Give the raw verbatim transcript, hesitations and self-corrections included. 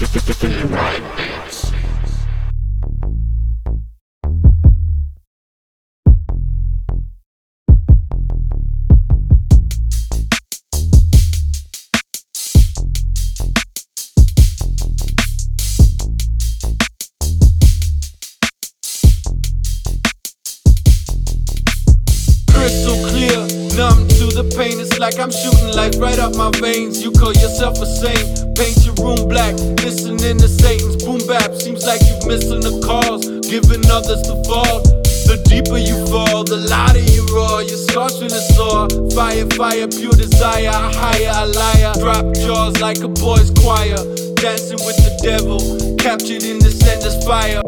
Crystal clear, numb to the pain. It's like I'm shooting life right up my veins. You call yourself a saint, paint your room black, listening to Satan's boom bap. Seems like you're missing the calls, giving others the fault. The deeper you fall, the louder you roar. Your scars feeling sore. Fire, fire, pure desire. I hire, I liar. Drop jaws like a boy's choir. Dancing with the devil, captured in this endless fire.